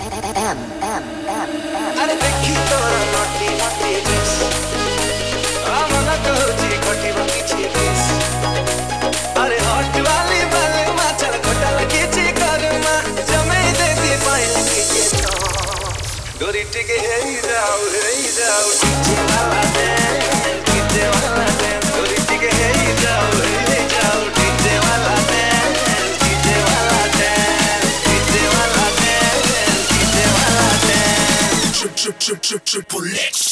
अरे देखी तोरा नोटी मोटी ड्रेस मन कहूची घटी बकीची केस अरे हॉट वाली बाले माचल घोटा लगीची करमा जमे देती पाए लगीची डोरी टिके हे जाओ डीजे वाला dance डोरी टिके हे जाओ डीजे वाला dance डीजे वाला dance डीजे वाला dance डीजे वाला dance triple X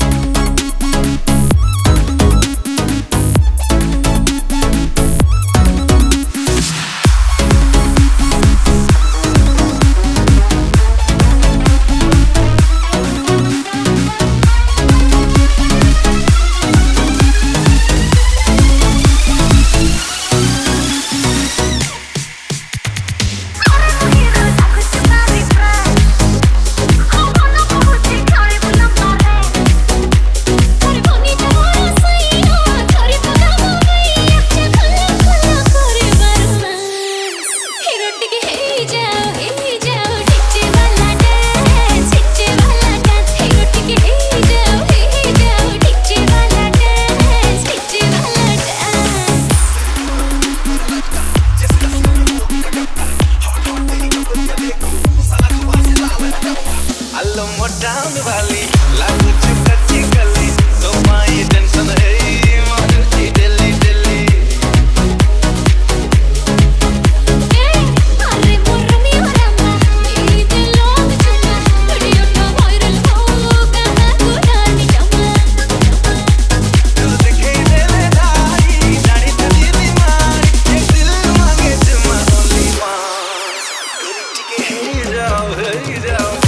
down वाली लागू चुकची गली तो माई टेंशन है मारती दिल्ली दिल्ली अरे मोरनी वरमा ये दिलों में चुना वीडियो तो वायरल हो गाना गुनानी जमा दिल दिखे दिल धारी जानी तुझी बीमारी एक दिल मांगे तुम only one डोरी टिके हे जाओ